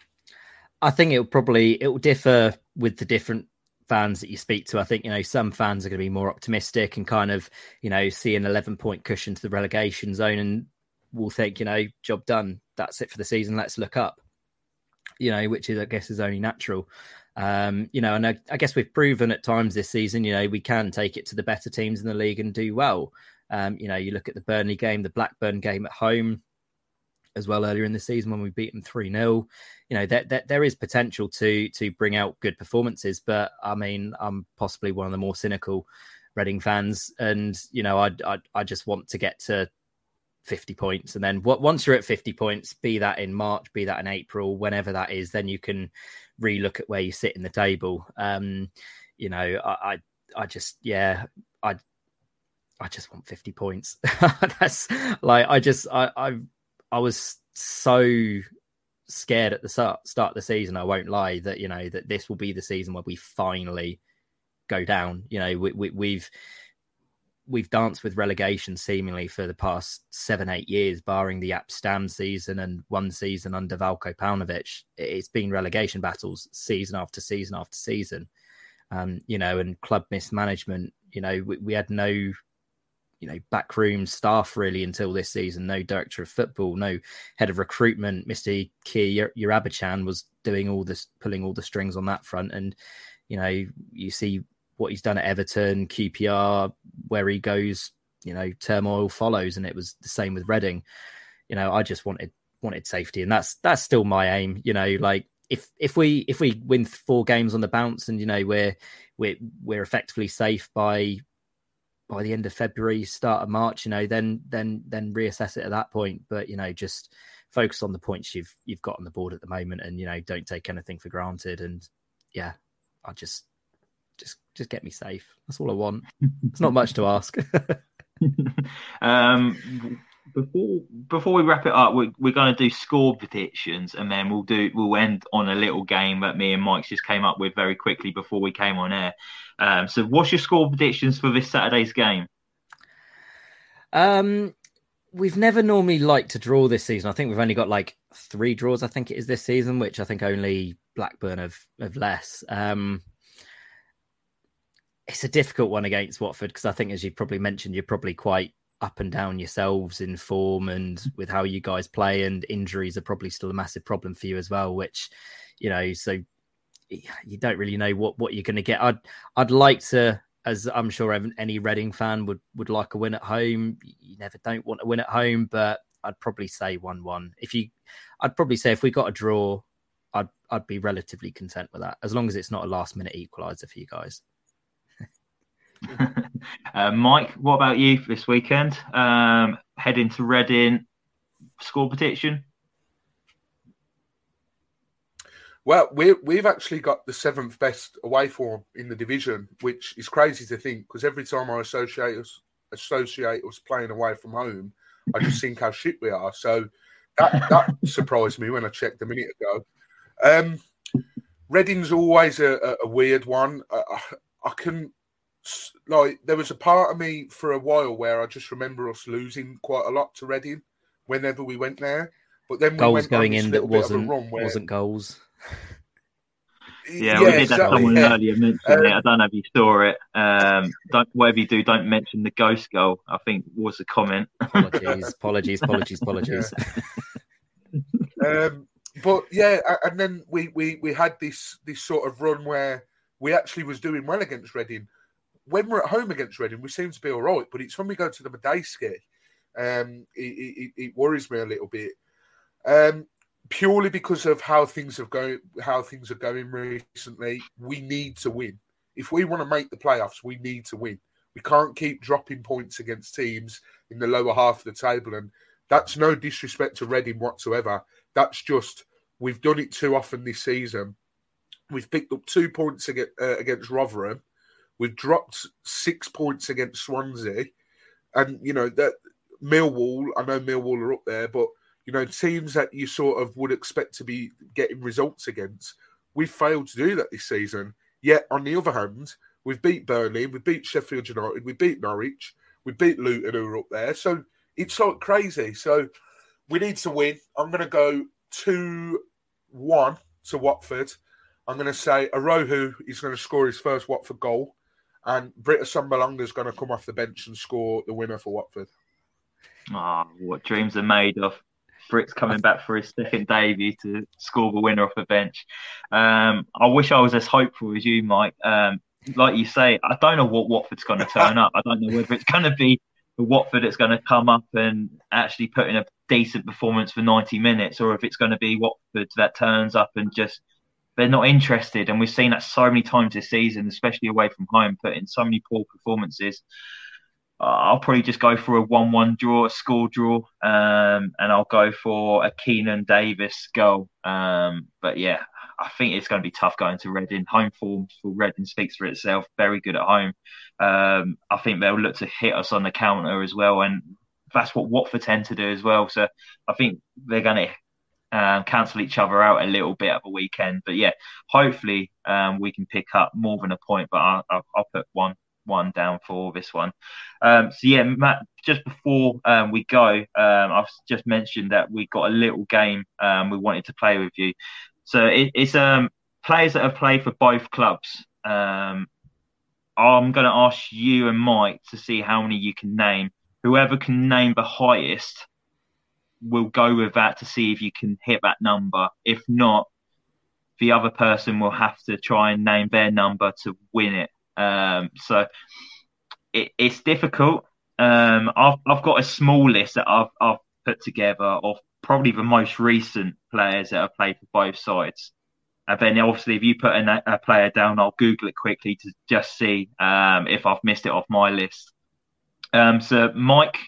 I think it'll probably, it will differ with the different fans that you speak to. I think, you know, some fans are going to be more optimistic and kind of, you know, see an eleven point cushion to the relegation zone and will think, you know, job done. That's it for the season. Let's look up, you know, which is, I guess, is only natural. Um, you know, and I, I guess we've proven at times this season, you know, we can take it to the better teams in the league and do well. Um, you know, you look at the Burnley game, the Blackburn game at home as well earlier in the season when we beat them three nil. You know, that there, there is potential to to bring out good performances, but I mean, I'm possibly one of the more cynical Reading fans, and you know, I I, I just want to get to fifty points, and then what, once you're at fifty points, be that in March, be that in April, whenever that is, then you can re-look at where you sit in the table. Um, you know, I, I I just yeah, I I just want fifty points. That's like I just I I I was so scared at the start, start of the season, I won't lie, that, you know, that this will be the season where we finally go down. You know, we, we, we've we've danced with relegation seemingly for the past seven, eight years, barring the Amsterdam season and one season under Valko Paunovic. It's been relegation battles season after season after season. Um, you know, and club mismanagement, you know, we, we had no... you know, backroom staff really until this season. No director of football, no head of recruitment. Mister Ki Yarabachan was doing all this, pulling all the strings on that front. And, you know, you see what he's done at Everton, Q P R, where he goes, you know, turmoil follows. And it was the same with Reading. You know, I just wanted, wanted safety. And that's, that's still my aim. You know, like if, if we, if we win four games on the bounce and, you know, we're, we're, we're effectively safe by, by the end of February, start of March, you know, then then then reassess it at that point. But, you know, just focus on the points you've you've got on the board at the moment, and, you know, don't take anything for granted. And yeah, I just just just get me safe. That's all I want. It's not much to ask. um, before before we wrap it up, we're we're going to do score predictions, and then we'll do we'll end on a little game that me and Mike just came up with very quickly before we came on air. Um, so, what's your score predictions for this Saturday's game? Um, we've never normally liked to draw this season. I think we've only got like three draws. I think it is this season, which I think only Blackburn have have less. Um, it's a difficult one against Watford because I think, as you probably mentioned, you're probably quite up and down yourselves in form and with how you guys play, and injuries are probably still a massive problem for you as well, which, you know, so you don't really know what, what you're going to get. I'd, I'd like to, as I'm sure any Reading fan would, would like a win at home. You never don't want to win at home, but I'd probably say one one. If you, I'd probably say if we got a draw, I'd, I'd be relatively content with that, as long as it's not a last minute equaliser for you guys. uh, Mike, what about you this weekend? Um, heading to Reading, score prediction? Well, we we've actually got the seventh best away form in the division, which is crazy to think, because every time I associate us associate us playing away from home, I just think how shit we are. So that that surprised me when I checked a minute ago. Um, Reading's always a, a weird one. I, I can. Like, there was a part of me for a while where I just remember us losing quite a lot to Reading whenever we went there. But then we goals went going in that wasn't where... wasn't goals. Yeah, we yeah, did that. exactly, Someone yeah. earlier mentioned um, it. I don't know if you saw it. Um, don't whatever you do, don't mention the ghost goal, I think was the comment. Apologies, apologies, apologies, apologies. Yeah. um, but yeah, and then we, we, we had this this sort of run where we actually was doing well against Reading. When we're at home against Reading, we seem to be all right, but it's when we go to the Medeski, um, it, it, it worries me a little bit, um, purely because of how things have going, how things are going recently. We need to win. If we want to make the playoffs, we need to win. We can't keep dropping points against teams in the lower half of the table. And that's no disrespect to Reading whatsoever. That's just, we've done it too often this season. We've picked up two points against, uh, against Rotherham. We've dropped six points against Swansea. And, you know, that Millwall, I know Millwall are up there, but, you know, teams that you sort of would expect to be getting results against, we've failed to do that this season. Yet, on the other hand, we've beat Burnley, we beat Sheffield United, we beat Norwich, we beat Luton, who are up there. So it's like crazy. So we need to win. I'm going to go two one to Watford. I'm going to say Arohu is going to score his first Watford goal, and Britta Sambalanga is going to come off the bench and score the winner for Watford. Ah, oh, what dreams are made of. Fritz coming back for his second debut to score the winner off the bench. Um, I wish I was as hopeful as you, Mike. Um, like you say, I don't know what Watford's going to turn up. I don't know whether it's going to be the Watford that's going to come up and actually put in a decent performance for ninety minutes, or if it's going to be Watford that turns up and just they're not interested. And we've seen that so many times this season, especially away from home, put in so many poor performances. Uh, I'll probably just go for a one one draw, a score draw, um, and I'll go for a Keenan Davis goal. Um, but yeah, I think it's going to be tough going to Reading. Home form for Reading speaks for itself. Very good at home. Um, I think they'll look to hit us on the counter as well, and that's what Watford tend to do as well. So I think they're going to um, cancel each other out a little bit at the weekend. But yeah, hopefully um, we can pick up more than a point. But I'll, I'll, I'll put one. one down for this one. Um, so yeah, Matt, just before um, we go, um, I've just mentioned that we got a little game um, we wanted to play with you. So it, it's um, players that have played for both clubs. Um, I'm going to ask you and Mike to see how many you can name. Whoever can name the highest will go with that to see if you can hit that number. If not, the other person will have to try and name their number to win it. Um, so it, it's difficult. Um, I've I've got a small list that I've I've put together of probably the most recent players that have played for both sides. And then obviously, if you put a, a player down, I'll Google it quickly to just see um, if I've missed it off my list. Um, so Mike,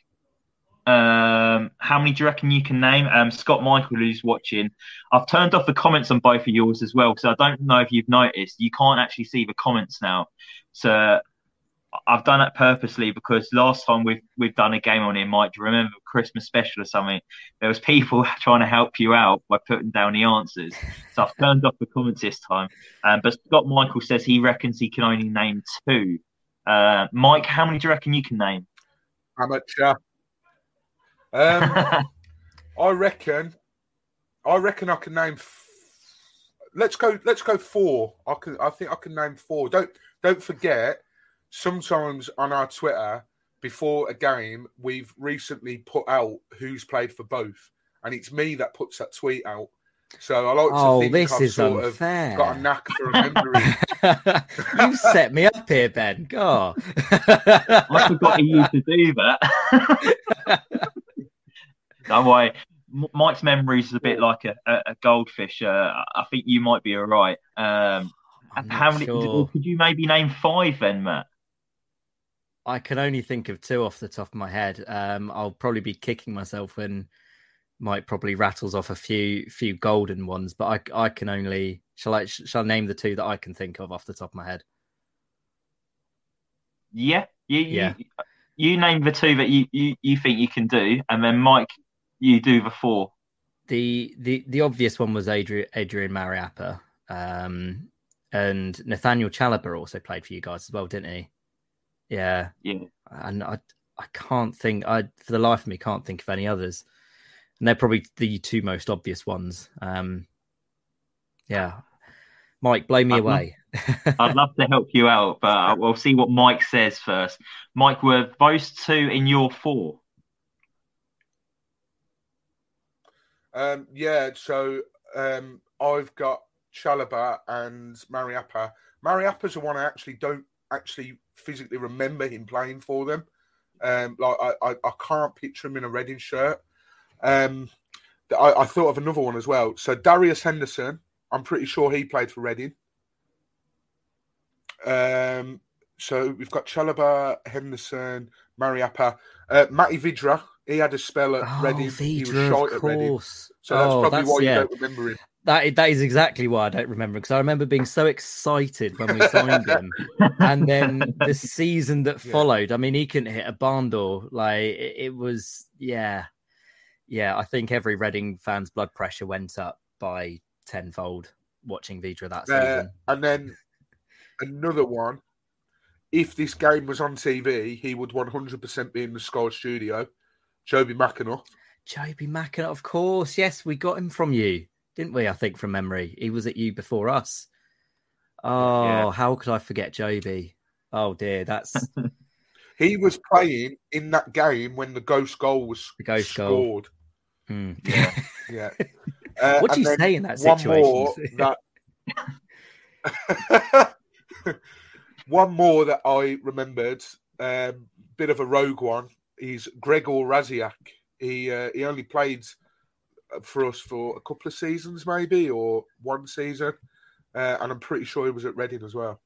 um, how many do you reckon you can name? Um, Scott Michael, who's watching, I've turned off the comments on both of yours as well, because I don't know if you've noticed, you can't actually see the comments now. So I've done that purposely because last time we've we've done a game on here, Mike, do you remember a Christmas special or something? There was people trying to help you out by putting down the answers. So I've turned off the comments this time. Um, but Scott Michael says he reckons he can only name two. Uh, Mike, how many do you reckon you can name? Amateur. Um, I reckon. I reckon I can name. F- let's go. Let's go four. I can. I think I can name four. Don't. Don't forget. Sometimes on our Twitter, before a game, we've recently put out who's played for both, and it's me that puts that tweet out. So I like oh, to think this I've is sort unfair. of got a knack for remembering. You set me up here, Ben. God. I forgot he used to do that. Don't worry. Mike's memory is a bit like a, a, a goldfish. Uh, I think you might be all right. Um, how many? Sure. Could you maybe name five then, Matt? I can only think of two off the top of my head. Um, I'll probably be kicking myself when Mike probably rattles off a few few golden ones, but I I can only shall I shall I name the two that I can think of off the top of my head. Yeah, you yeah. You, you name the two that you, you, you think you can do, and then Mike, you do the four. The the the obvious one was Adrian Adrian Mariappa, um, and Nathaniel Chalobah also played for you guys as well, didn't he? Yeah, yeah. And I I can't think I for the life of me can't think of any others. And they're probably the two most obvious ones. Um, yeah. Mike, blow me I'd away. Love, I'd love to help you out, but we'll see what Mike says first. Mike, were those two in your four? Um, yeah, so um, I've got Chalobah and Mariappa. Mariappa's the one I actually don't actually physically remember him playing for them. Um, like I, I, I can't picture him in a Reading shirt. Um, I, I thought of another one as well. So Darius Henderson, I'm pretty sure he played for Reading. Um, so we've got Chalobah, Henderson, Mariappa, uh, Matty Vidra. He had a spell at Oh, Reading. Vidra, he was shite of at Reading. course. So that's Oh, probably that's- why you yeah. don't remember him. That that is exactly why I don't remember, because I remember being so excited when we signed him, and then the season that Yeah. followed. I mean, he couldn't hit a barn door. Like it, it was, yeah, yeah. I think every Reading fan's blood pressure went up by tenfold watching Vidra that Uh, season. and then another one. If this game was on T V, he would one hundred percent be in the Sky studio. Joby McAnuff. Joby Macken, of course. Yes, we got him from you, didn't we? I think from memory, he was at you before us. Oh, Yeah. how could I forget Joby? Oh dear, that's He was playing in that game when the ghost goal was The ghost goal. scored. hmm. Yeah. Yeah. Uh, What do and you then say in that one situation? more that one more that I remembered, um, bit of a rogue one. He's Gregor Raziak. He uh, he only played for us for a couple of seasons, maybe, or one season, uh, and I'm pretty sure he was at Reading as well.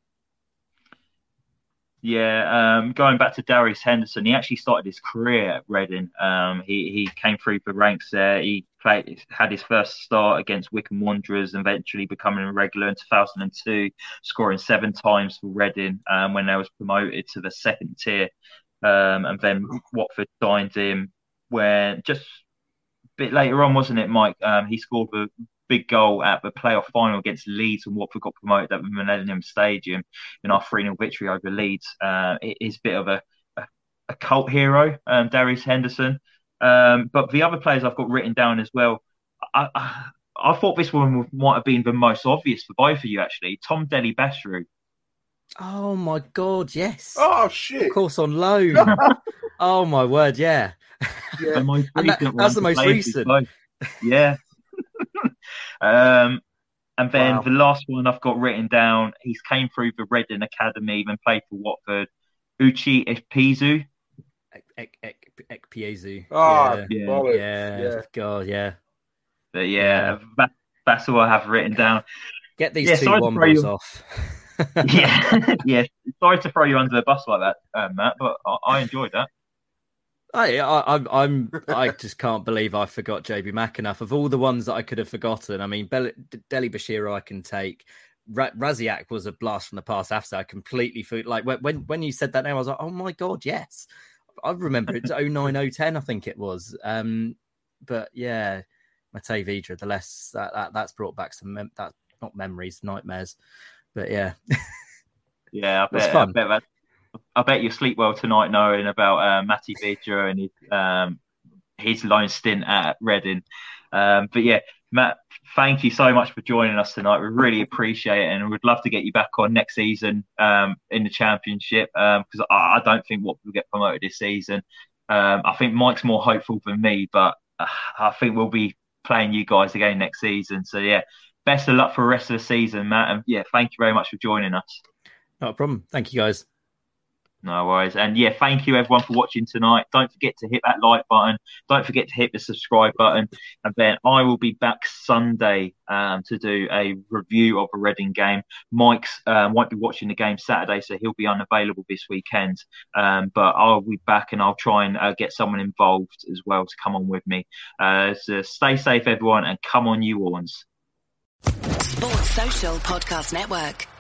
Yeah, um, going back to Darius Henderson, he actually started his career at Reading. Um, he he came through the ranks there. He played, had his first start against Wycombe Wanderers, and eventually becoming a regular in two thousand two, scoring seven times for Reading um, when they was promoted to the second tier. Um, and then Watford signed him when just a bit later on, wasn't it, Mike? Um, he scored the big goal at the playoff final against Leeds when Watford got promoted at the Millennium Stadium in our three nil victory over Leeds. Uh, it is a bit of a, a, a cult hero, um, Darius Henderson. Um, but the other players I've got written down as well, I, I, I thought this one might have been the most obvious for both of you, actually. Tom Deli Bashru. Oh my god, yes. Oh shit! Of course, on loan. Oh my word, yeah. Yeah. The most And that- recent that's one the to most play for recent. both. Yeah. um, and then Wow. the last one I've got written down, he's came through the Reading Academy, then played for Watford. Uchi Ekpizu. Ek, ek, ek, Ekpiezu. Ah, yeah. Yeah. bollocks. Yeah. Yeah. God, yeah. But yeah, that, that's all I have written down. Get these Yeah, two sorry to throw Wombles you- off. Yeah, yeah. Sorry to throw you under the bus like that, um, Matt, but I, I enjoyed that. I, I, I'm, I'm, I just can't believe I forgot Joby McAnuff. Of all the ones that I could have forgotten, I mean, Bel- Deli Bashir I can take. Ra- Raziak was a blast from the past after. I completely forgot. Like when when you said that now, I was like, oh my god, yes, I remember it's oh nine oh ten, I think it was. Um, but yeah, Matej Vidra, the less that, that that's brought back some mem- that not memories, nightmares. But yeah, Yeah, I That's bet, I fun. bet that. I bet you sleep well tonight knowing about uh, Matty Vidra and his, um, his loan stint at Reading. Um, but yeah, Matt, thank you so much for joining us tonight. We really appreciate it, and we'd love to get you back on next season um, in the Championship because um, I, I don't think Watford will get promoted this season. Um, I think Mike's more hopeful than me, but uh, I think we'll be playing you guys again next season. So yeah, best of luck for the rest of the season, Matt. And yeah, thank you very much for joining us. not a problem. Thank you, guys. No worries. And yeah, thank you everyone for watching tonight. Don't forget to hit that like button. Don't forget to hit the subscribe button. And then I will be back Sunday um, to do a review of a Reading game. Mike's um, won't be watching the game Saturday, so he'll be unavailable this weekend. Um, but I'll be back and I'll try and uh, get someone involved as well to come on with me. Uh, so stay safe, everyone, and come on, you Orns. Sports Social Podcast Network.